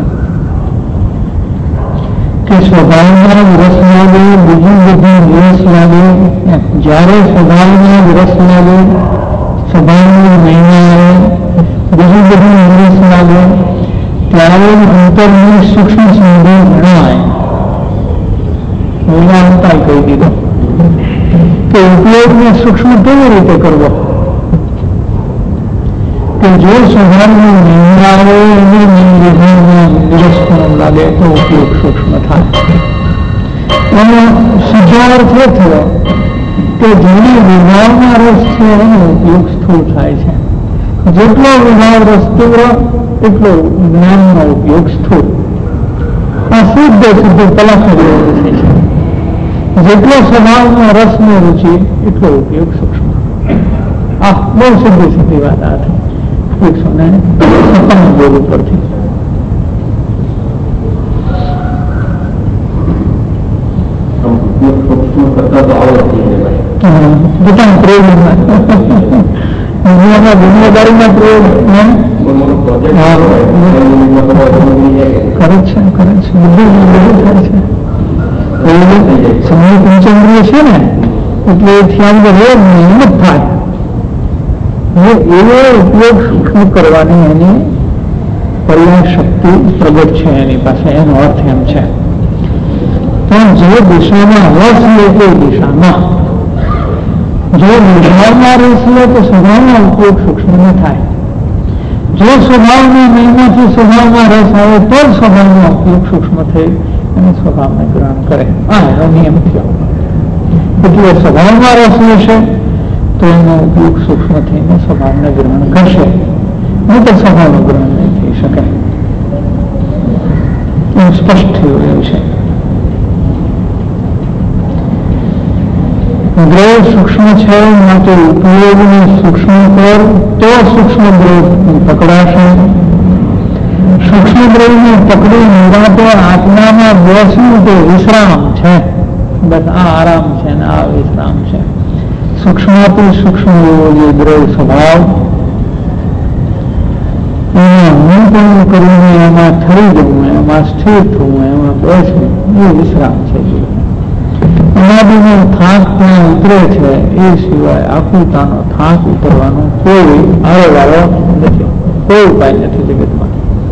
કે સ્વભાવમાં રસ લાગે, બીજું બધું રસ લાગે. જયારે સ્વભાવમાં રસ લાગે, સ્વભાવની મહિમા આવે, બીજું બધું રસ લાગે, ત્યારે અંતરની સૂક્ષ્મ સંબંધ જણાય. વેદાંતા કહી દીધો કે ઉપયોગને સૂક્ષ્મ કેવી રીતે કરવો કે જો સ્વભાવની મહિમા આવે અને નિરસપણ લાગે તો ઉપયોગ સૂક્ષ્મ થાય. એનો સીધો અર્થ એ થયો કે જેને વિભાવના રસ છે એનો ઉપયોગ સ્થૂળ થાય છે. જેટલો વિભાવ રસ તીવ્ર એટલો જ્ઞાનનો ઉપયોગ સ્થૂળ. આ સીધે પલક થાય છે. જેટલો સ્વભાવમાં રસની રુચિ એટલો ઉપયોગ સૂક્ષ્મ. આ બહુ સીધી વાત આ થઈ 157 બોલ ઉપરથી. દુનિયાદારીના પ્રયોગ કરે છે બધું થાય છે. સમય પંચેન્દ્રિય છે ને એટલે ધ્યાન રોજ નિયમિત થાય. એવો ઉપયોગ સૂક્ષ્મ કરવાની એની પર્યાય શક્તિ પ્રગટ છે એની પાસે. એનો અર્થ એમ છે પણ જે દિશામાં રસ લે તે દિશામાં જો નિર્ભાવમાં રસ લે તો સ્વભાવનો ઉપયોગ સૂક્ષ્મ ન થાય. જો સ્વભાવની મહિમાથી સ્વભાવમાં રસ આવે તો જ સ્વભાવનો ઉપયોગ સૂક્ષ્મ થઈ અને સ્વભાવને ગ્રહણ કરે. આ એનો નિયમ થયો. એટલે સ્વભાવમાં રસ લેશે તો એનો ઉપયોગ સૂક્ષ્મ થઈને સ્વભાવને ગ્રહણ કરશે, નહીં તો સ્વભાવનું ગ્રહણ નહીં થઈ શકે. એવું સ્પષ્ટ થયું એવું છે. ગ્રહ સૂક્ષ્મ છે માટે ઉપયોગને સૂક્ષ્મ કર તો સૂક્ષ્મ ગ્રહ પકડાશે. સૂક્ષ્મ દ્રવ્યને પકડી નિરાતે આત્મામાં બેસવું તે વિશ્રામ છે. બસ આ આરામ છે ને આ વિશ્રામ છે. સૂક્ષ્માથી સૂક્ષ્મ એવો જે દ્રવ્ય સ્વભાવ એમાં નિયંત્રણ કરીને એમાં થઈ જવું, એમાં સ્થિર થવું, એમાં બેસવું એ વિશ્રામ છે. અનાદિનો થાક ત્યાં ઉતરે છે એ સિવાય આકુલતાનો થાક ઉતરવાનો કોઈ આરો નથી, કોઈ ઉપાય નથી જગતમાં.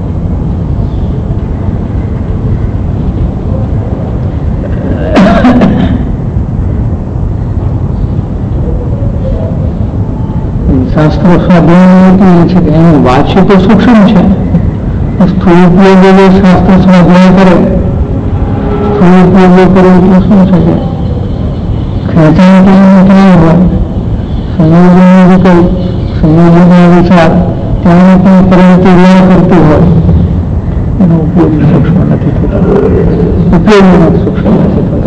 શાસ્ત્રો સ્વાધ્યાય છે કે એનું વાંચ્ય તો સૂક્ષ્મ છે. સ્થૂળ ઉપયોગ શાસ્ત્ર સ્વાધ્યાય કરે, સ્થૂળ ઉપયોગ કરે એટલે શું છે કે ખેંચાણ ક્યાં હોય, સંયોજનનો વિકલ્પ, સંયોજનનો વિચાર ત્યાંની પણ પ્રવૃત્તિ રહ્યા કરતી હોય એનો ઉપયોગ સૂક્ષ્મ નથી થતો. ઉપયોગ સૂક્ષ્મ નથી થતો.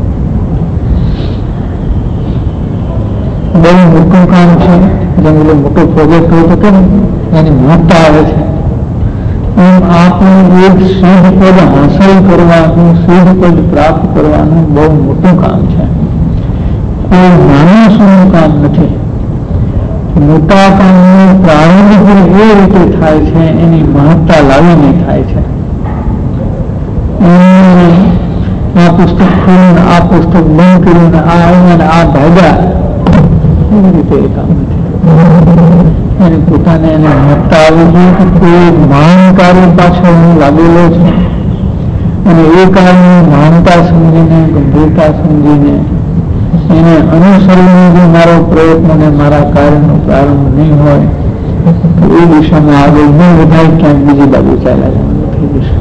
બહુ મોટું કામ છે. જેમ એટલે મોટો પ્રોજેક્ટ હોય તો કેમ એની મહત્તા આવે છે એમ આપણું એક સિદ્ધ પદ હાંસલ કરવાનું, સિદ્ધ પદ પ્રાપ્ત કરવાનું બહુ મોટું કામ છે. કોઈ નાનું સૂનું કામ નથી. મોટા કામનો પ્રારંભ એ રીતે થાય છે એની મહત્તા લાવીને થાય છે. આ પુસ્તક ખોલીને આ પુસ્તક બંધ કરીને આ આવ્યા આ ભાગ્યા એવી રીતે એ કામ નથી. એને પોતાને એને મહત્તા આવી જોઈએ કે કોઈ મહાન કાર્ય પાછળ હું લાગેલો છે અને એ કાર્યની મહાનતા સમજીને, ગંભીરતા સમજીને એને અનુસરીને જો મારો પ્રયત્ન અને મારા કાર્યનો પ્રારંભ નહીં હોય તો એ દિશામાં આગળ ન વધાય, ક્યાંક બીજી બાજુ ચાલ્યા જવાનું થઈ જશે.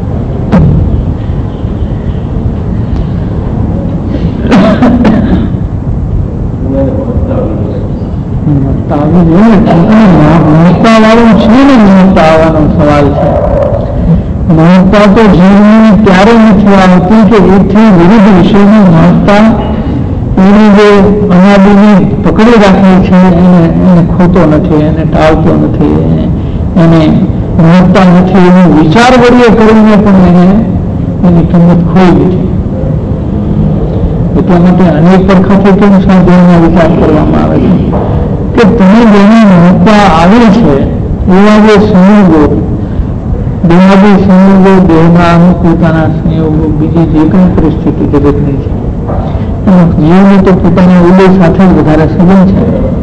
મહત્તા વાળું છે ને મહત્તા આવવાનો સવાલ છે. મહત્તા તો જીવની ત્યારે નથી આવતી કે એથી વિરુદ્ધ વિષયની મહત્તા એને જે અનાદિને પકડી રાખે છે એને ખોતો નથી, એને ટાળતો નથી, એને ગુણવત્તા નથી એનો વિચાર વળીએ કરીને પણ એને એની કિંમત ખોઈ દીધી. એટલા માટે અનેક વખતે કેમ સાધ્યમાં વિચાર કરવામાં આવે છે કે તમે જેની મહત્તા આવે છે એવા જે સંયોગો, દેહાદી સંયોગો, દેહના અનુકૂળતાના સંયોગો, બીજી જે કઈ પરિસ્થિતિ જગતની છે એમાં જીવને તો પોતાના ઉદય સાથે જ વધારે સંબંધ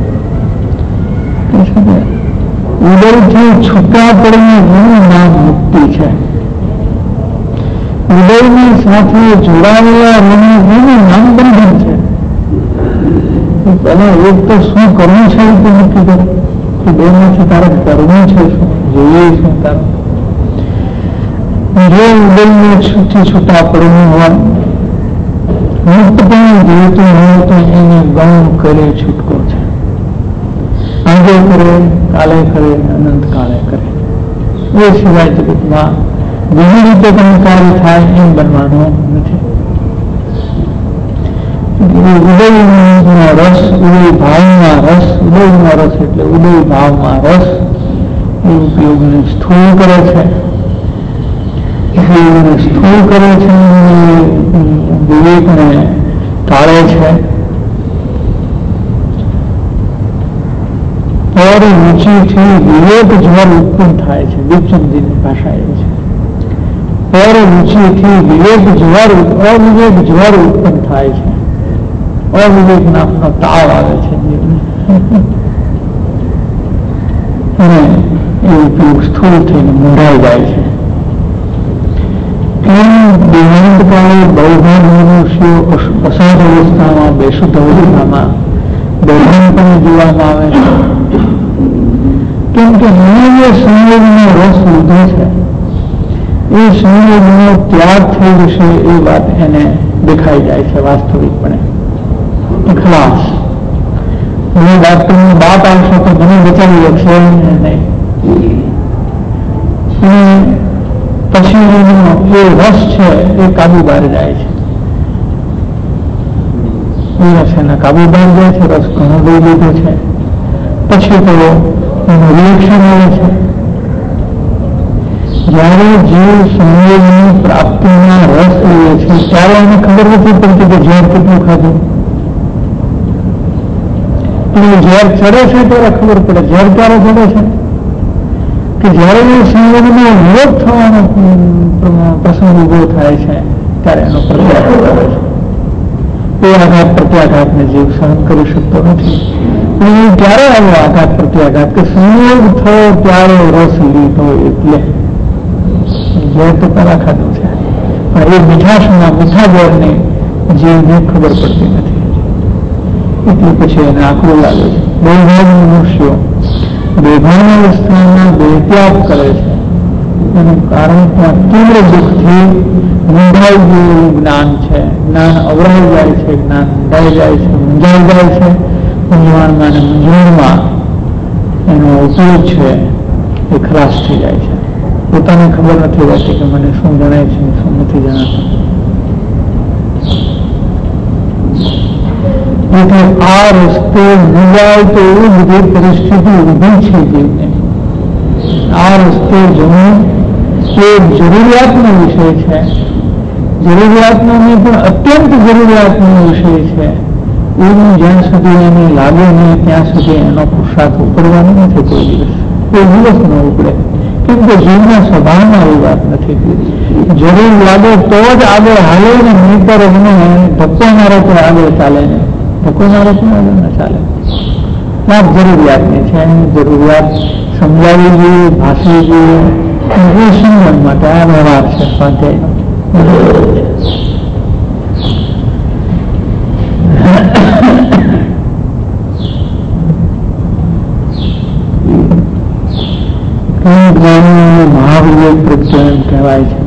છે. ઉદયથી છૂટા પડવું એનું નામ મુક્તિ છે. ઉદયની સાથે જોડાયેલા રહેવું એનું નામ બંધન છે. પહેલા એક તો શું કરવું છે એ તો નક્કી કરે કે બેમાંથી તારે કરવું છે શું, જોઈએ શું તારે. જે ઉદયને છૂટા પડવું હોય, મુક્તપણે જીવતું હોય તો એને ગૌણ કરે છૂટકો છે. આજે કરે, કાલે કરે, અનંત કાળે કરે. એ સિવાય જગતમાં બીજી રીતે તમે કાર્ય થાય એમ બનવાનું નથી. ઉદયનો રસ, ઉદય ભાવમાં રસ, ઉદયનો રસ એટલે ઉદય ભાવમાં રસ એ ઉપયોગને સ્થૂળ કરે છે. ઉપયોગને સ્થૂળ કરે છે, વિવેકને ટાળે છે. પર રુચિથી વિવેક જ્વર ઉત્પન્ન થાય છે. દીપચંદીની ભાષા એ છે. પર રુચિથી વિવેક જ્વર, અવિવેક જ્વર ઉત્પન્ન થાય છે. અવિવેક નામનો તાવ આવે છે અને એ ઉપયોગ સ્થૂળ થઈને મૂંઢાઈ જાય છે. દેહાંત કાળે બૌદ્ધાન મનુષ્યો અસાધ અવસ્થામાં, બેશુદ્ધ અવસ્થામાં દેહાંતને જોવામાં આવે છે. કેમ કે મેં જે સંયોગનો રસ લીધો છે એ સંયોગનો ત્યાગ થઈ જશે એ વાત એને દેખાઈ જાય છે વાસ્તવિકપણે. ખલાસ. મને ડાક્ટરની બાત આવશે તો મને બચાવી શકશે નહીં. પછી એનો એ રસ છે એ કાબુ બહાર જાય છે. એ રસ એના કાબુ બહાર જાય છે. રસ ઘણો દઈ દીધો છે. પછી તો એનું રિએક્શન આવે છે. જયારે જીવ સંયોગની પ્રાપ્તિમાં રસ લે છે ત્યારે એને ખબર નથી પડતી કે ઝેર કેટલું ખાધું. ઝેર ચડે છે ત્યારે ખબર પડે. ઝેર ક્યારે ચડે છે કે જયારે એ સંયોગનો વિરોધ થવાનો પ્રસંગ ઉભો થાય છે ત્યારે એનો પ્રત્યાઘાત આવે છે. એ આઘાત પ્રત્યાઘાતને જીવ સહન કરી શકતો નથી. પણ ક્યારે આવ્યો આઘાત પ્રત્યાઘાત કે સંયોગ થયો ત્યારે રસ લીધો એટલે. ઝેર તો પેલા ખાધું છે પણ એ મીઠાશમાં મીઠા ઝેરને જીવને ખબર પડતી નથી. એટલે પછી એને આકરું લાગે છે. બૌદ્ધાન મનુષ્યો બેભાન અવસ્થામાં દેહત્યાગ કરે છે. એનું કારણ ત્યાં તીવ્ર દુઃખથી મૂંઝાઈ ગયેલું જ્ઞાન છે. જ્ઞાન અવરાઈ જાય છે, જ્ઞાન મૂંઝાઈ જાય છે, મૂંઝાઈ જાય છે. મૂંઝવણમાં અને મૂંઝવણમાં એનો ઉપયોગ છે એ ખલાસ થઈ જાય છે. પોતાને ખબર નથી રહેતી કે મને શું જણાય છે, શું નથી જણાતું. એટલે આ રસ્તે જાય તો એવી બધી પરિસ્થિતિ ઊભી છે જીવને. આ રસ્તે જવું એ જરૂરિયાતનો વિષય છે. જરૂરિયાતનો નહીં પણ અત્યંત જરૂરિયાતનો વિષય છે. એવું જ્યાં સુધી એને લાગે નહીં ત્યાં સુધી એનો પુરુષાર્થ ઉપડવાનો નથી. કોઈ દિવસ ન ઉપડે. કેમ કે જીવના સ્વભાવમાં એવી વાત નથી. જરૂર લાગે તો જ આગળ હાલે ને, નહીતર એને ધક્કો મારે તો આગળ ચાલે ને. ધક્કો મારે તો આગળ ના ચાલે. ના જરૂરિયાતની છે. એની જરૂરિયાત સમજાવવી જોઈએ, ભાષવી જોઈએ. એ સમજણ માટે આ વ્યવહાર છે સ્વાધ્યાયનો. મહાવિવેક પ્રત્યયન કહેવાય છે.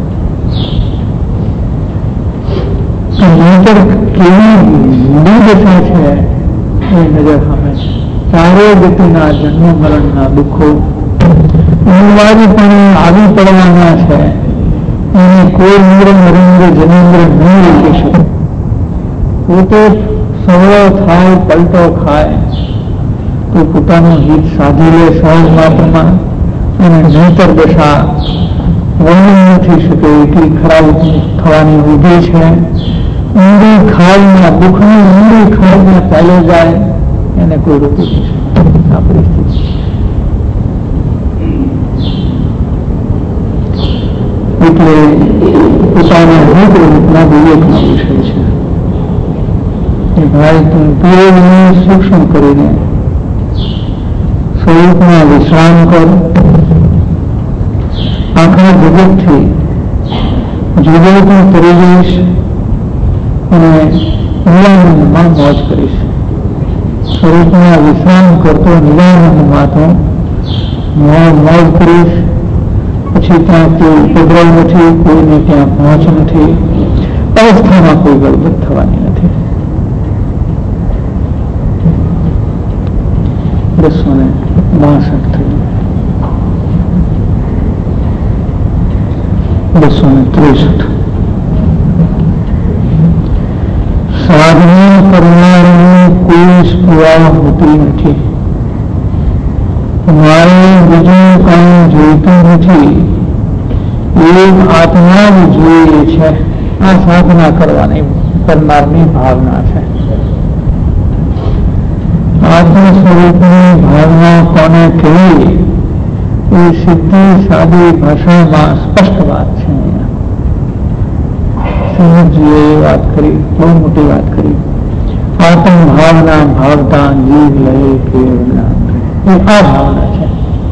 નહીતર કેવી દુર્દશા છે એ નજર સામે છે. ચારે ગતિના જન્મ મરણના દુઃખો અનિવાર્યપણે આવી પડવાના છે. એને કોઈ ઇન્દ્ર નરેન્દ્ર જનેન્દ્ર નહીં રોકી શકે. પોતે સવળો થાય, પલટો ખાય તો પોતાનું હિત સાધી લે સહજ માત્રમાં. અને નહીતર દશા વર્ણન નથી શકે એટલી ખરાબ થવાની ઊભી છે. ઊંડી ખાઈમાં દુઃખની ઊંડી ખાઈમાં ચાલ્યો જાય એને કોઈ રોકી નહીં શકે. આ પરિસ્થિતિ એટલે પોતાના રૂપ રૂપના વિવેકનો વિષય છે કે ભાઈ તું પીએને સૂક્ષ્મ કરીને સ્વરૂપમાં વિશ્રામ કર. આખા જગતથી જુદો તું કરી જઈશ અને નિરાનંદમાં મોજ કરીશ. સ્વરૂપમાં વિશ્રામ કરતો નિરાનંદમાં તો મોજ કરીશ. પછી ત્યાં કોઈ ઉપદ્રવ નથી, કોઈને ત્યાં પહોંચ નથી, અવસ્થામાં કોઈ ગડબડ થવાની નથી. 262 થયું. 263 સાધના કરનારની કોઈ સ્પૃહા હોતી નથી. મારે બીજું કાંઈ જોઈતું નથી, એક આત્મા જ જોઈએ છે. આ સાધના કરનારની ભાવના છે. આત્મ સ્વરૂપની ભાવના કોને કહેવી એ સીધી સાદી ભાષામાં સ્પષ્ટ વાત છે. સમજીએ એ વાત કરી, બહુ મોટી વાત કરી. આત્મ ભાવના ભાવતા જીવ લે કેવળ એ આ ભાવના છે.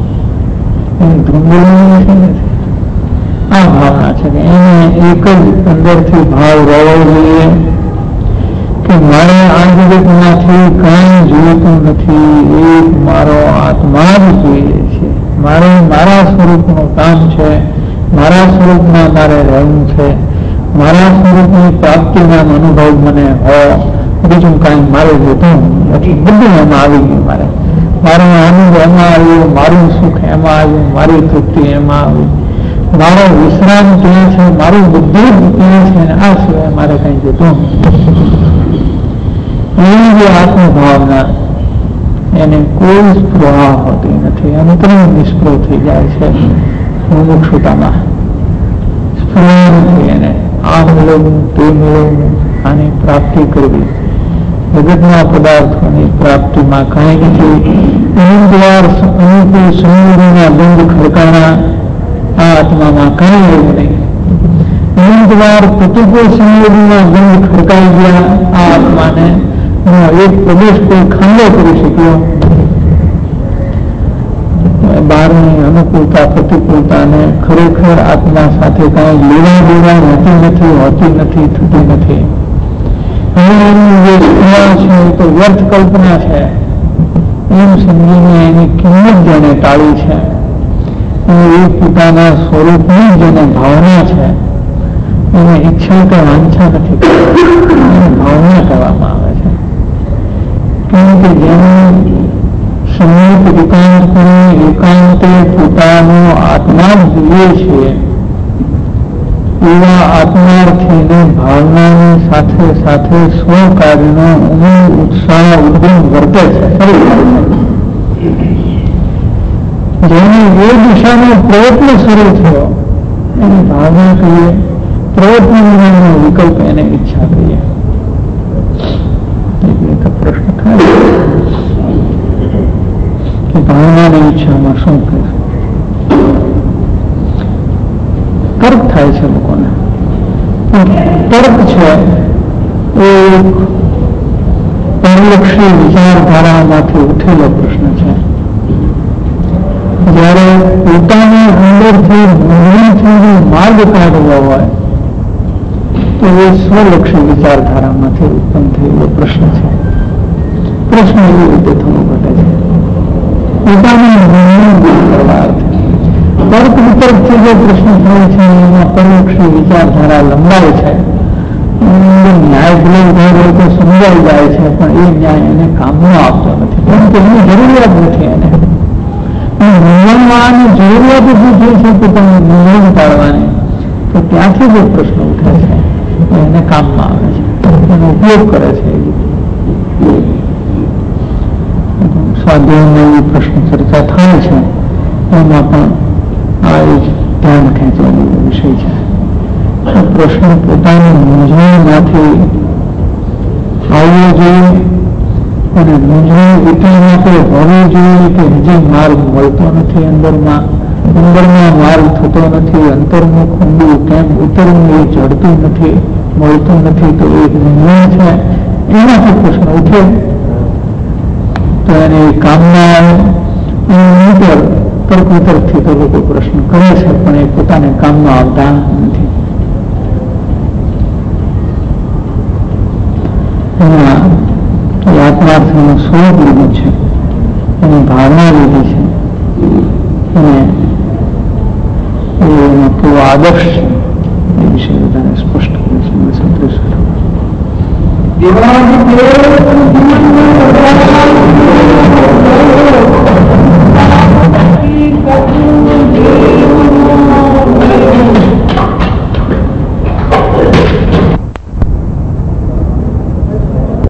આ ભાવના છે કે એને એક જ અંદરથી ભાવ રહેવો જોઈએ કે મારે આ જગતમાંથી કાંઈ જોઈતું નથી, એક મારો આત્મા જ જોઈએ છે. મારે મારા સ્વરૂપનું કામ છે, મારા સ્વરૂપમાં મારે રહેવું છે, મારા સ્વરૂપની પ્રાપ્તિના અનુભવ મને હોય, બીજું કાંઈ મારે જોતું નથી. બધું એમાં આવી ગયું. મારો આનંદ એમાં આવ્યો, મારું સુખ એમાં આવ્યું, મારી તૃપ્તિ એમાં આવી, મારો વિશ્રામ ત્યાં છે, મારું બધું જ ત્યાં છે. આ સિવાય મારે કઈ જોતું એની જે આત્મભાવના એને કોઈ સ્પૃહા હોતી નથી. અંતરંગ નિષ્પૃહ થઈ જાય છે. મુમુક્ષુતામાં સ્પૃહા નથી. એને આ મેળવવું, તે મેળવવું, આની પ્રાપ્તિ કરવી. જગતના પદાર્થોની પ્રાપ્તિમાં કાંઈ નથી. અનુદ્વાર અનુકૂળ સંયોગોના બંધ ખડકાણા આ આત્મામાં કાંઈ એવું નહીં. અનુદ્વાર પ્રતિકૂળ સંયોગોના બંધ ખડકાઈ ગયા આ આત્માને એક પ્રદેશ કોઈ ખંડો કરી શક્યો. બહારની અનુકૂળતા પ્રતિકૂળતાને ખરેખર આત્મા સાથે કાંઈ લેવા દેવા હોતી નથી, થતી નથી. એની જે સ્પૃહા છે એ તો વ્યર્થ કલ્પના છે એમ સમજીને એની કિંમત જેને ટાળી છે એ પોતાના સ્વરૂપની જેને ભાવના છે એને ઈચ્છા કે વાંછા નથી, એને ભાવના કહેવામાં આવે છે. કેમ કે જેને સંયુક્ત એકાંતે પોતાનો આત્મા જ જોઈએ છે એવા આત્માર્થીને ભાવનાની સાથે સાથે સ્વકાર્યનો ઉમંગ ઉત્સાહ ઉદ્ગમ વર્તે છે. જેને એ દિશાનો પ્રયત્ન શરૂ થયો એને ભાવના કહીએ, પ્રયત્ન વિનાનો વિકલ્પ એને ઈચ્છા કહીએ. એટલે તો પ્રશ્ન થાય કે ભાવનાની ઈચ્છામાં શું કહે? તર્ક થાય છે લોકોને. તર્ક છે એ પરલક્ષી વિચારધારામાંથી ઉઠેલો પ્રશ્ન છે. જયારે પોતાની અંદરથી મૂળથી માર્ગ કાઢવો હોય તો એ સ્વલક્ષી વિચારધારામાંથી ઉત્પન્ન થયેલો પ્રશ્ન છે. પ્રશ્ન એવી રીતે થવો ઘટે છે પોતાની દૂર કરવા અર્થે. તર્ક વિતર્કથી જે પ્રશ્ન થાય છે એમાં પરોક્ષી વિચારધારા લંબાય છે. ન્યાય ભૂલ હોય તો સમજાઈ જાય છે, પણ એ ન્યાય એને કામનો આપતો નથી, પરંતુ એની જરૂરિયાત નથી. એને નિયમવાની જરૂરિયાત ઊભી થઈ છે પોતાનું નિયમ પાડવાની, તો ત્યાંથી જે પ્રશ્ન ઉઠે છે એને કામમાં આવે છે, એનો ઉપયોગ કરે છે. સ્વાધ્યાયમાં એ પ્રશ્ન ચર્ચા થાય છે એમાં પણ આ એક ધ્યાન ખેંચવા જેવો વિષય છે. પ્રશ્ન પોતાની મૂંઝવણમાંથી આવવો જોઈએ અને મૂંઝવણ એટલા માટે હોવી જોઈએ કે હજી માર્ગ મળતો નથી, અંદરમાં માર્ગ થતો નથી, અંતર્મુખ ઊંડું કેમ ઉતરવું એ ચડતું નથી, મળતું નથી, તો એક મૂંઝવણ છે. એનાથી પ્રશ્ન ઉઠે તો એને કામના તર્ક વિતર્કથી તો લોકો પ્રશ્ન કરે છે, પણ એ પોતાને કામમાં આવતા નથી. એમાં આત્માર્થનું સ્વરૂપ લીધું છે, એની ભાવના લીધી છે, અને એનો કેવો આદર્શ છે એ વિશે બધાને સ્પષ્ટ કરે છે.